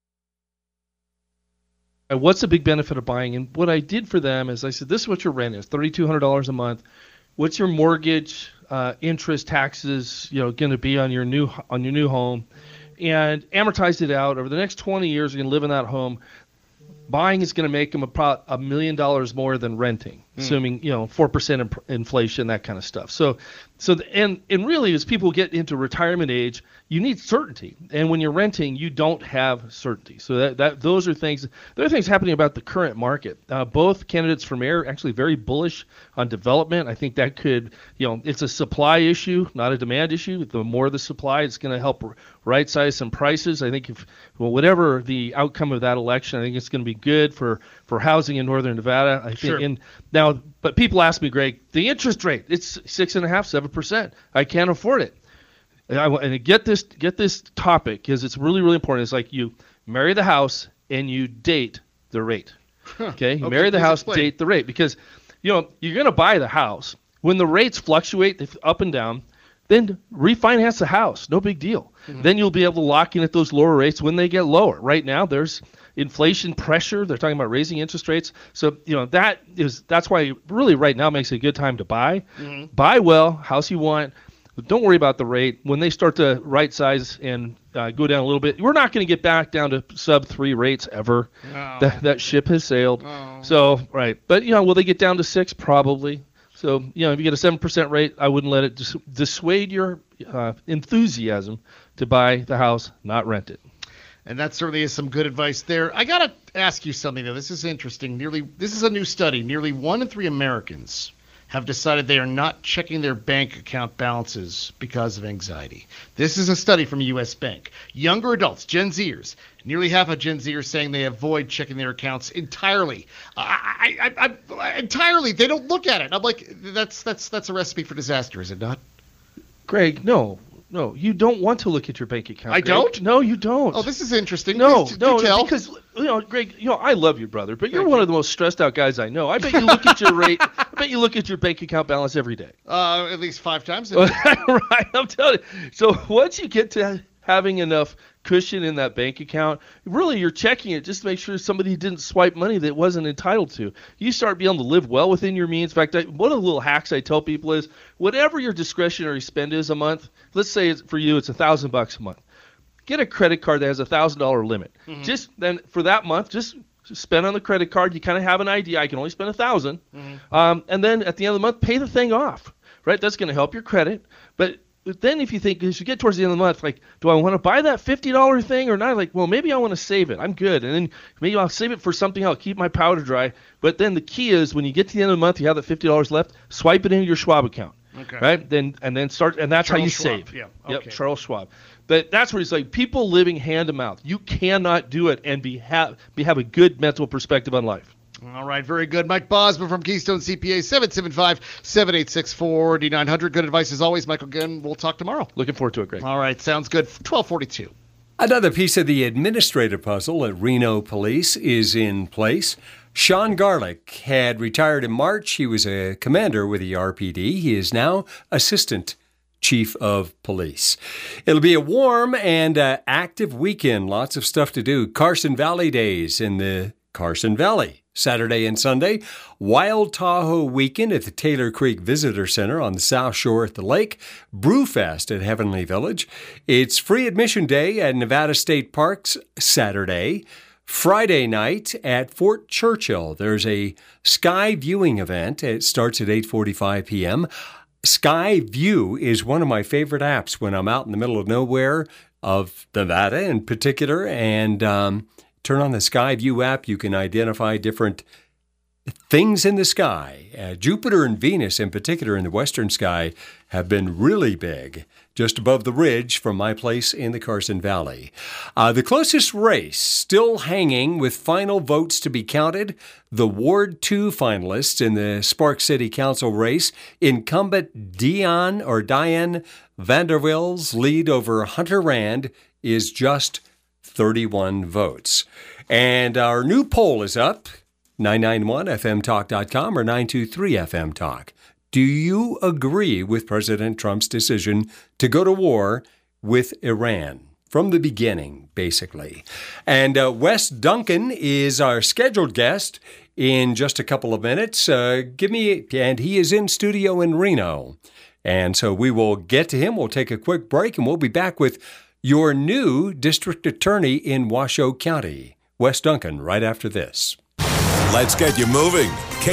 What's the big benefit of buying? And what I did for them is I said, this is what your rent is, $3,200 a month. What's your mortgage, interest, taxes, going to be on your new home? And amortized it out over the next 20 years. You're going to live in that home. Buying is going to make them about $1 million more than renting, assuming 4% inflation, that kind of stuff. So and really, as people get into retirement age, you need certainty, and when you're renting, you don't have certainty. So those are things. There are things happening about the current market. Both candidates for mayor actually very bullish on development. I think that could, it's a supply issue, not a demand issue. The more the supply, it's going to help right size some prices. I think whatever the outcome of that election, I think it's going to be good for housing in Northern Nevada. I think. Sure. But people ask me, Greg, the interest rate, it's 6.5%, 7%. I can't afford it. And get this topic, because it's really, really important. It's like you marry the house and you date the rate. Okay? You marry the house, date the rate. Because, you're going to buy the house. When the rates fluctuate up and down, then refinance the house. No big deal. Mm-hmm. Then you'll be able to lock in at those lower rates when they get lower. Right now, there's inflation pressure. They're talking about raising interest rates. So, that's why really right now makes it a good time to buy. Mm-hmm. Buy well, house you want. Don't worry about the rate. When they start to right size and go down a little bit, we're not going to get back down to sub 3 rates ever. No. That ship has sailed. No. So, right. But, will they get down to 6? Probably. So, if you get a 7% rate, I wouldn't let it dissuade your enthusiasm to buy the house, not rent it. And that certainly is some good advice there. I got to ask you something, though. This is interesting. This is a new study. Nearly 1 in 3 Americans have decided they are not checking their bank account balances because of anxiety. This is a study from U.S. Bank. Younger adults, Gen Zers, nearly half of Gen Zers saying they avoid checking their accounts entirely. Entirely. They don't look at it. I'm like, that's a recipe for disaster, is it not? Greg, no, you don't want to look at your bank account. I Greg. don't? No, you don't. Oh, this is interesting. No, do tell. Because Greg, I love you, brother, but you're one of the most stressed out guys I know. I bet you look at your rate. I bet you look at your bank account balance every day. At least 5 times a day. Right, I'm telling you. So once you get to having enough cushion in that bank account, really you're checking it just to make sure somebody didn't swipe money that wasn't entitled to. You start being able to live well within your means. In fact, one of the little hacks I tell people is whatever your discretionary spend is a month, let's say for you it's $1,000 a month. Get a credit card that has a $1,000 limit. Mm-hmm. Just then for that month, just spend on the credit card. You kind of have an idea. I can only spend $1,000. Mm-hmm. And then at the end of the month, pay the thing off. Right? That's going to help your credit. But then if you think, as you get towards the end of the month, like, do I want to buy that $50 thing or not? Like, well, maybe I want to save it. I'm good. And then maybe I'll save it for something else, keep my powder dry. But then the key is when you get to the end of the month, you have that $50 left, swipe it into your Schwab account. Okay. Right? Then start, and that's Charles how you Schwab. save. Yeah. Okay. Yep, Charles Schwab. But that's where it's like people living hand to mouth. You cannot do it and have a good mental perspective on life. All right, very good. Mike Bosman from Keystone CPA, 775-786-4900. Good advice as always, Michael. Again, we'll talk tomorrow. Looking forward to it, Greg. All right, sounds good. 12:42. Another piece of the administrative puzzle at Reno Police is in place. Sean Garlick had retired in March. He was a commander with the RPD. He is now assistant chief of police. It'll be a warm and active weekend. Lots of stuff to do. Carson Valley Days in the Carson Valley. Saturday and Sunday, Wild Tahoe Weekend at the Taylor Creek Visitor Center on the South Shore at the lake, Brewfest at Heavenly Village. It's free admission day at Nevada State Parks Saturday. Friday night at Fort Churchill, there's a sky viewing event. It starts at 8:45 p.m. Sky View is one of my favorite apps when I'm out in the middle of nowhere, of Nevada in particular, and turn on the Sky View app. You can identify different things in the sky. Jupiter and Venus, in particular in the western sky, have been really big, just above the ridge from my place in the Carson Valley. The closest race still hanging with final votes to be counted. The Ward 2 finalists in the Sparks City Council race. Incumbent Diane Vanderwill's lead over Hunter Rand is just 31 votes. And our new poll is up, 991fmtalk.com or 923fmtalk. Do you agree with President Trump's decision to go to war with Iran? From the beginning, basically. And Wes Duncan is our scheduled guest in just a couple of minutes. And he is in studio in Reno. And so we will get to him. We'll take a quick break and we'll be back with your new district attorney in Washoe County, Wes Duncan, right after this. Let's get you moving.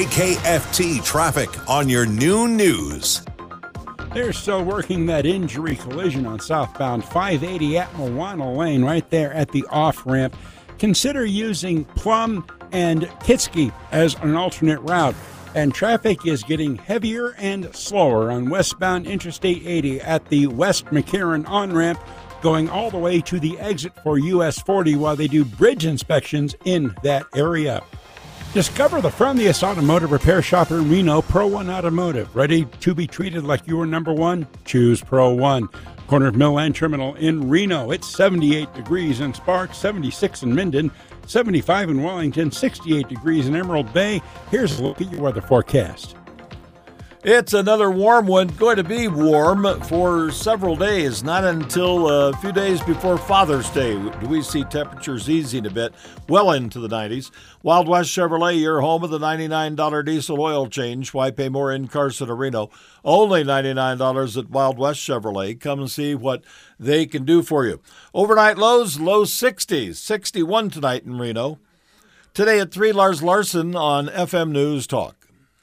KKFT traffic on your noon news. They're still working that injury collision on southbound 580 at Moana Lane, right there at the off-ramp. Consider using Plum and Kitsky as an alternate route. And traffic is getting heavier and slower on westbound Interstate 80 at the West McCarran on-ramp, going all the way to the exit for US 40 while they do bridge inspections in that area. Discover the friendliest automotive repair shop in Reno, Pro One Automotive. Ready to be treated like you were number one? Choose Pro One. Corner of Mill and Terminal in Reno. It's 78 degrees in Sparks, 76 in Minden, 75 in Wellington, 68 degrees in Emerald Bay. Here's a look at your weather forecast. It's another warm one, going to be warm for several days, not until a few days before Father's Day do we see temperatures easing a bit, well into the 90s. Wild West Chevrolet, your home of the $99 diesel oil change. Why pay more in Carson or Reno? Only $99 at Wild West Chevrolet. Come and see what they can do for you. Overnight lows, low 60s, 61 tonight in Reno. Today at 3, Lars Larson on FM News Talk.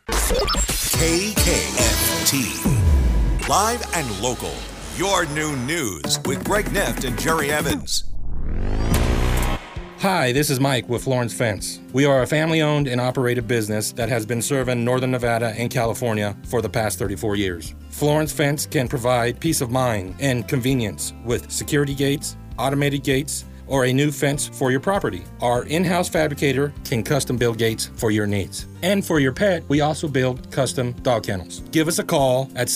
KKFT. Live and local. Your new news with Greg Neft and Jerry Evans. Hi, this is Mike with Florence Fence. We are a family-owned and operated business that has been serving Northern Nevada and California for the past 34 years. Florence Fence can provide peace of mind and convenience with security gates, automated gates, or a new fence for your property. Our in-house fabricator can custom build gates for your needs. And for your pet, we also build custom dog kennels. Give us a call at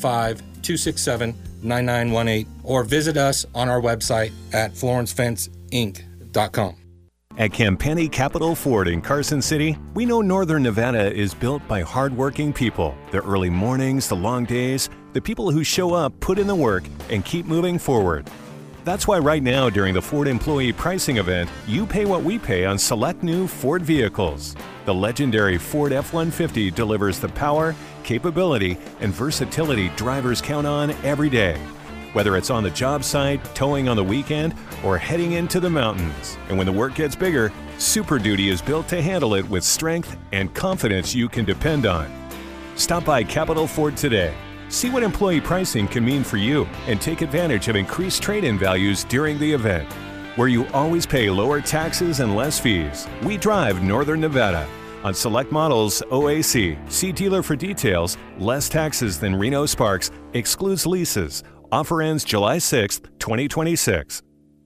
775-267-9918 or visit us on our website at florencefenceinc.com. At Campani Capital Ford in Carson City, we know Northern Nevada is built by hardworking people. The early mornings, the long days, the people who show up, put in the work, and keep moving forward. That's why right now during the Ford Employee Pricing Event, you pay what we pay on select new Ford vehicles. The legendary Ford F-150 delivers the power, capability, and versatility drivers count on every day. Whether it's on the job site, towing on the weekend, or heading into the mountains. And when the work gets bigger, Super Duty is built to handle it with strength and confidence you can depend on. Stop by Capital Ford today. See what employee pricing can mean for you and take advantage of increased trade-in values during the event. Where you always pay lower taxes and less fees. We drive Northern Nevada. On select models, OAC. See dealer for details. Less taxes than Reno Sparks. Excludes leases. Offer ends July 6th, 2026.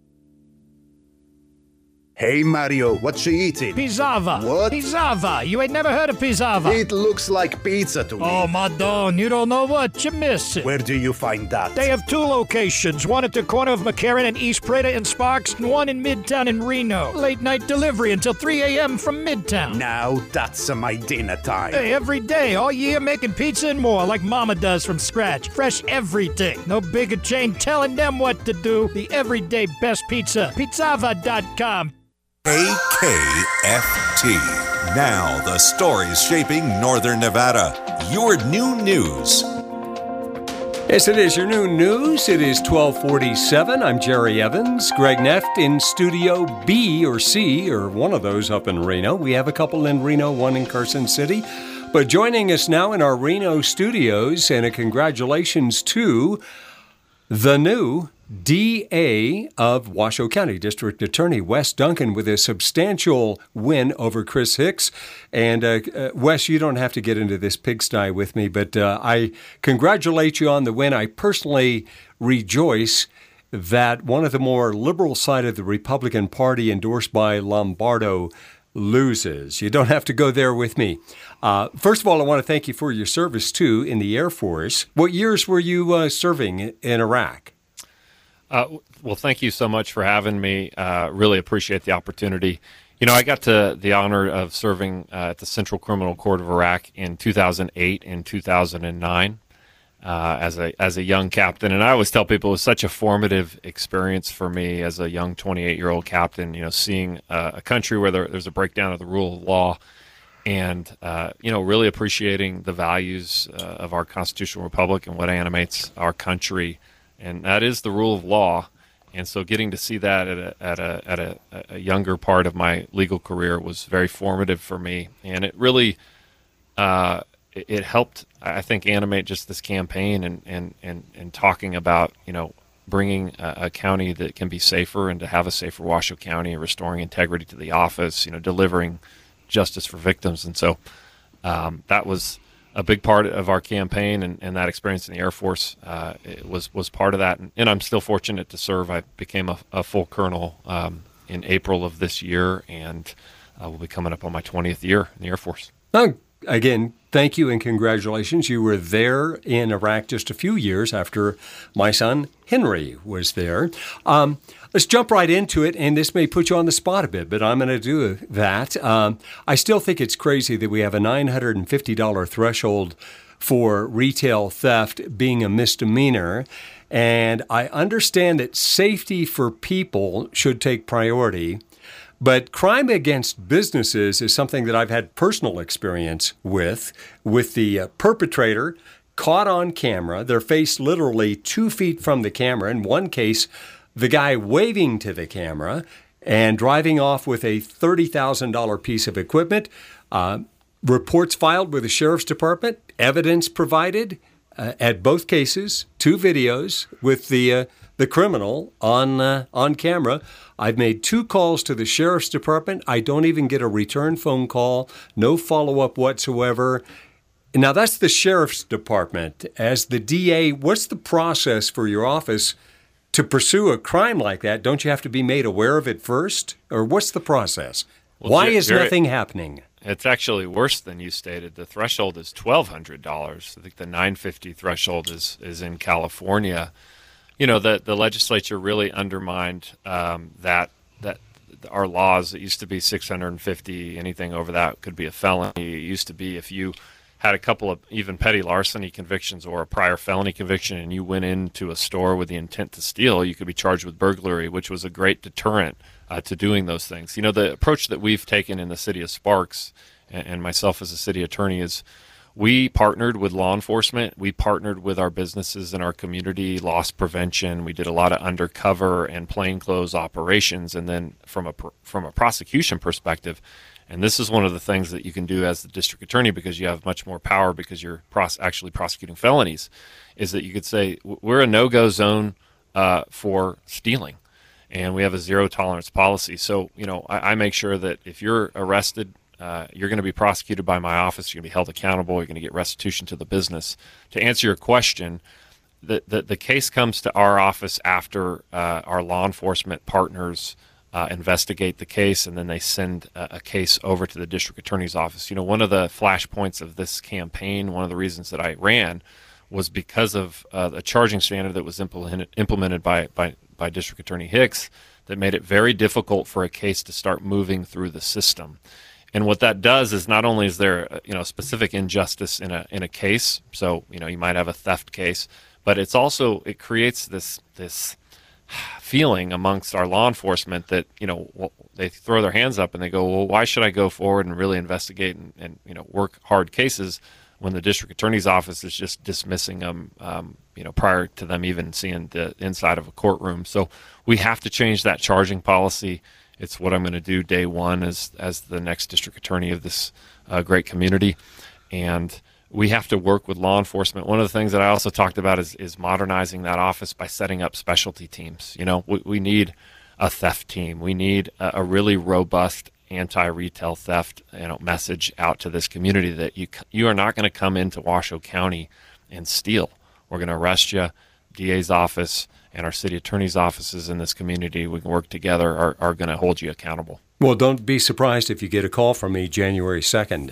Hey Mario, what you eating? Pizzava. What? Pizzava. You ain't never heard of Pizzava. It looks like pizza to me. Oh, Madon, you don't know what you're missing. Where do you find that? They have 2 locations, one at the corner of McCarran and East Prada in Sparks, and one in Midtown in Reno. Late night delivery until 3 a.m. from Midtown. Now that's my dinner time. Hey, every day, all year, making pizza and more like Mama does from scratch. Fresh everything. No bigger chain telling them what to do. The everyday best pizza. Pizzava.com. KKFT. Now the stories shaping Northern Nevada. Your new news. Yes, it is your new news. It is 12:47. I'm Jerry Evans. Greg Neft in Studio B or C, or one of those up in Reno. We have a couple in Reno, one in Carson City. But joining us now in our Reno studios, and a congratulations to the new DA of Washoe County, District Attorney Wes Duncan, with a substantial win over Chris Hicks. And Wes, you don't have to get into this pigsty with me, but I congratulate you on the win. I personally rejoice that one of the more liberal side of the Republican Party, endorsed by Lombardo, loses. You don't have to go there with me. First of all, I want to thank you for your service, too, in the Air Force. What years were you serving in Iraq? Well, thank you so much for having me. Really appreciate the opportunity. You know, I got the honor of serving at the Central Criminal Court of Iraq in 2008 and 2009 as a young captain. And I always tell people it was such a formative experience for me as a young 28-year-old captain, you know, seeing a country where there's a breakdown of the rule of law and, you know, really appreciating the values of our constitutional republic and what animates our country. And that is the rule of law. And so getting to see that at a younger part of my legal career was very formative for me. And it really it helped, I think, animate just this campaign and talking about, you know, bringing a county that can be safer and to have a safer Washoe County and restoring integrity to the office, you know, delivering justice for victims. And so that was a big part of our campaign, and that experience in the Air Force it was part of that. And I'm still fortunate to serve. I became a full colonel in April of this year, and will be coming up on my 20th year in the Air Force. Again, thank you and congratulations. You were there in Iraq just a few years after my son Henry was there. Let's jump right into it, and this may put you on the spot a bit, but I'm going to do that. I still think it's crazy that we have a $950 threshold for retail theft being a misdemeanor. And I understand that safety for people should take priority. But crime against businesses is something that I've had personal experience with the perpetrator caught on camera, their face literally 2 feet from the camera. In one case, the guy waving to the camera and driving off with a $30,000 piece of equipment. Reports filed with the Sheriff's Department, evidence provided at both cases, 2 videos with the criminal on camera. I've made 2 calls to the Sheriff's Department. I don't even get a return phone call, no follow-up whatsoever. Now, that's the Sheriff's Department. As the DA, what's the process for your office to pursue a crime like that? Don't you have to be made aware of it first? Or what's the process? Well, why is nothing happening? It's actually worse than you stated. The threshold is $1,200. I think the $950 threshold is in California. You know, the legislature really undermined that our laws. It used to be $650. Anything over that could be a felony. It used to be if you had a couple of even petty larceny convictions or a prior felony conviction and you went into a store with the intent to steal, you could be charged with burglary, which was a great deterrent to doing those things. You know, the approach that we've taken in the city of Sparks, and myself as a city attorney, is we partnered with law enforcement. We partnered with our businesses in our community, loss prevention. We did a lot of undercover and plainclothes operations. And then from a prosecution perspective, and this is one of the things that you can do as the district attorney because you have much more power because you're actually prosecuting felonies, is that you could say, we're a no-go zone for stealing. And we have a zero tolerance policy. So, you know, I make sure that if you're arrested, you're going to be prosecuted by my office. You're going to be held accountable. You're going to get restitution to the business. To answer your question, the case comes to our office after our law enforcement partners investigate the case, and then they send a case over to the district attorney's office. You know, one of the flashpoints of this campaign, one of the reasons that I ran, was because of a charging standard that was implemented by District Attorney Hicks that made it very difficult for a case to start moving through the system. And what that does is not only is there specific injustice in a case, so you might have a theft case, but it creates this feeling amongst our law enforcement that they throw their hands up and they go, well, why should I go forward and really investigate and work hard cases when the district attorney's office is just dismissing them prior to them even seeing the inside of a courtroom. So we have to change that charging policy. It's what I'm going to do day one as the next district attorney of this great community. And we have to work with law enforcement. One of the things that I also talked about is modernizing that office by setting up specialty teams. We need a theft team. We need a really robust anti-retail theft message out to this community that you are not going to come into Washoe County and steal. We're going to arrest you. DA's office and our city attorney's offices in this community, we can work together, are going to hold you accountable. Well, don't be surprised if you get a call from me January 2nd.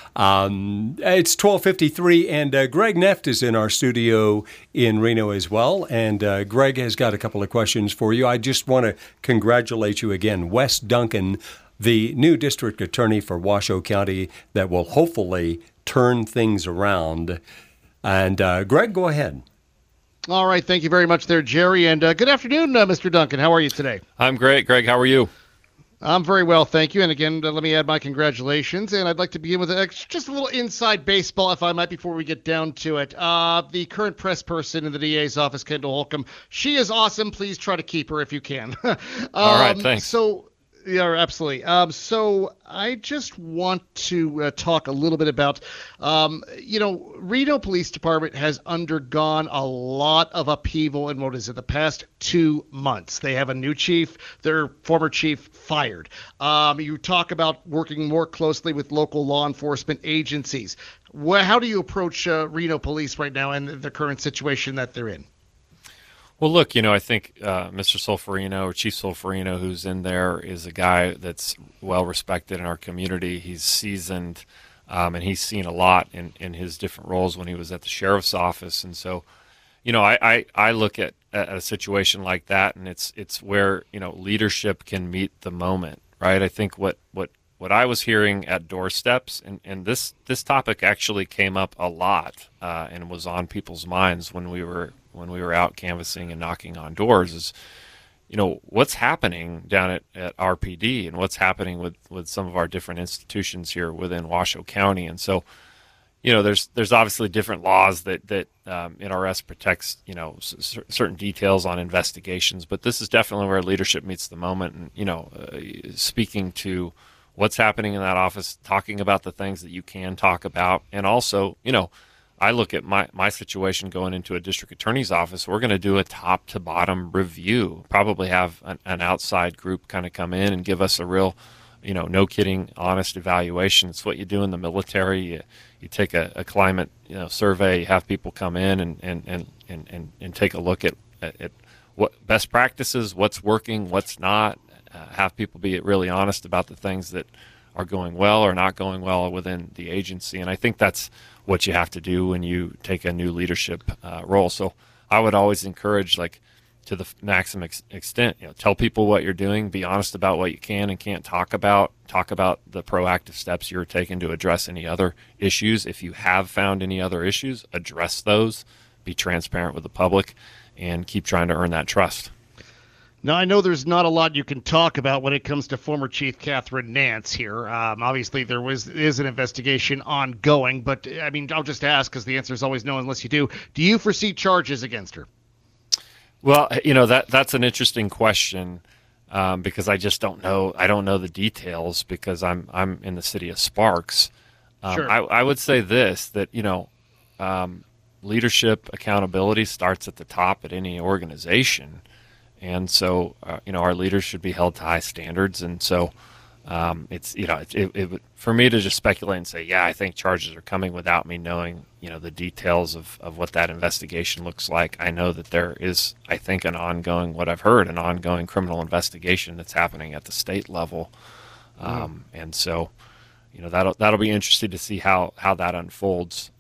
It's 12:53, and Greg Neft is in our studio in Reno as well. And Greg has got a couple of questions for you. I just want to congratulate you again, Wes Duncan, the new district attorney for Washoe County that will hopefully turn things around. And Greg, go ahead. All right. Thank you very much there, Jerry. And good afternoon, Mr. Duncan. How are you today? I'm great. Greg, how are you? I'm very well, thank you. And again, let me add my congratulations. And I'd like to begin with just a little inside baseball, if I might, before we get down to it. The current press person in the DA's office, Kendall Holcomb, she is awesome. Please try to keep her if you can. All right, thanks. Yeah, absolutely. So I just want to talk a little bit about, Reno Police Department has undergone a lot of upheaval in the past 2 months. They have a new chief, their former chief fired. You talk about working more closely with local law enforcement agencies. How do you approach Reno Police right now and the current situation that they're in? Well, look, I think Mr. Solferino, or Chief Solferino, who's in there, is a guy that's well respected in our community. He's seasoned, and he's seen a lot in his different roles when he was at the sheriff's office. And so, I look at a situation like that, and it's where leadership can meet the moment, right? I think what what I was hearing at doorsteps, and this topic actually came up a lot and was on people's minds when we were out canvassing and knocking on doors, is, you know, what's happening down at RPD and what's happening with some of our different institutions here within Washoe County. And so, you know, there's obviously different laws that NRS protects, you know, certain details on investigations, but this is definitely where leadership meets the moment. And, you know, speaking to what's happening in that office, talking about the things that you can talk about, and also, you know, I look at my situation going into a district attorney's office. We're going to do a top to bottom review, probably have an outside group kind of come in and give us a real, you know, no kidding, honest evaluation. It's what you do in the military. You take a climate, you know, survey, you have people come in and take a look at what best practices, what's working, what's not, have people be really honest about the things that are going well or not going well within the agency. And I think that's what you have to do when you take a new leadership role. So I would always encourage, like, to the maximum extent, you know, tell people what you're doing, be honest about what you can and can't talk about the proactive steps you're taking to address any other issues. If you have found any other issues, address those, be transparent with the public, and keep trying to earn that trust. Now, I know there's not a lot you can talk about when it comes to former Chief Catherine Nance here. Obviously, there is an investigation ongoing, but, I mean, I'll just ask, because the answer is always no unless you do. Do you foresee charges against her? Well, you know, that's an interesting question because I just don't know. I don't know the details because I'm in the city of Sparks. Sure. I would say this, that, you know, leadership accountability starts at the top at any organization. And so, you know, our leaders should be held to high standards. And so it's, you know, it would, for me to just speculate and say, yeah, I think charges are coming without me knowing, you know, the details of what that investigation looks like. I know that there is, I think, an ongoing criminal investigation that's happening at the state level. And so, you know, that'll be interesting to see how that unfolds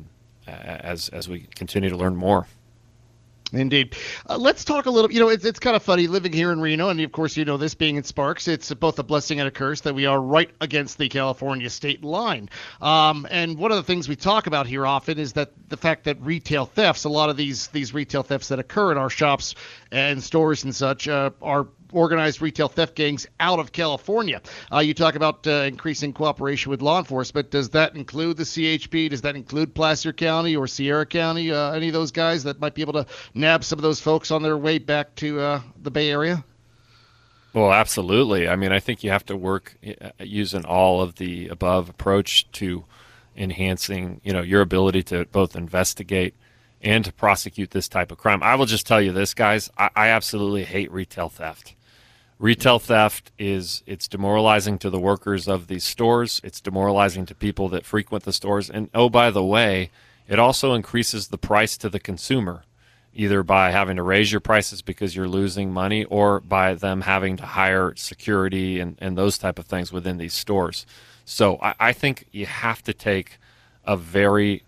as we continue to learn more. Indeed. Let's talk a little, you know, it's kind of funny living here in Reno, and of course, you know, this being in Sparks, it's both a blessing and a curse that we are right against the California state line. And one of the things we talk about here often is that the fact that retail thefts, a lot of these retail thefts that occur in our shops and stores and such are organized retail theft gangs out of California. You talk about increasing cooperation with law enforcement. Does that include the CHP? Does that include Placer County or Sierra County? Any of those guys that might be able to nab some of those folks on their way back to the Bay Area? Well, absolutely. I mean, I think you have to work using all of the above approach to enhancing, you know, your ability to both investigate and to prosecute this type of crime. I will just tell you this, guys. I absolutely hate retail theft. Retail theft it's demoralizing to the workers of these stores. It's demoralizing to people that frequent the stores. And, oh, by the way, it also increases the price to the consumer, either by having to raise your prices because you're losing money or by them having to hire security and those type of things within these stores. So I think you have to take a very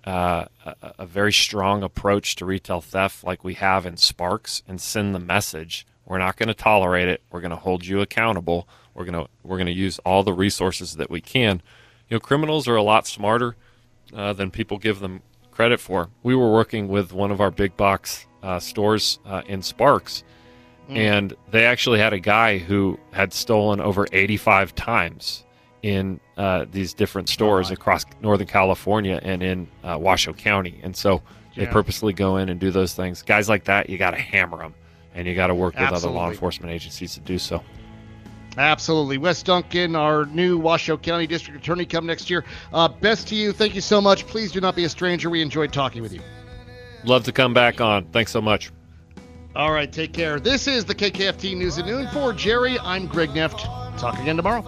strong approach to retail theft like we have in Sparks and send the message: we're not going to tolerate it. We're going to hold you accountable. We're going to use all the resources that we can. You know, criminals are a lot smarter than people give them credit for. We were working with one of our big box stores in Sparks, and they actually had a guy who had stolen over 85 times in these different stores across Northern California and in Washoe County. And so they purposely go in and do those things. Guys like that, you got to hammer them, and you got to work with other law enforcement agencies to do so. Absolutely. Wes Duncan, our new Washoe County District Attorney, come next year. Best to you. Thank you so much. Please do not be a stranger. We enjoyed talking with you. Love to come back on. Thanks so much. All right, take care. This is the KKFT News at Noon. For Jerry, I'm Greg Neft. Talk again tomorrow.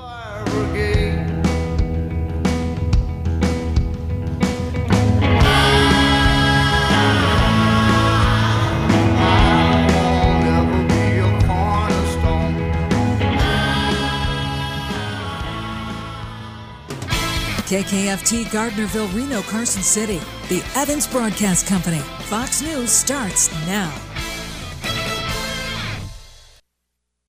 KKFT Gardnerville, Reno, Carson City. The Evans Broadcast Company. Fox News starts now.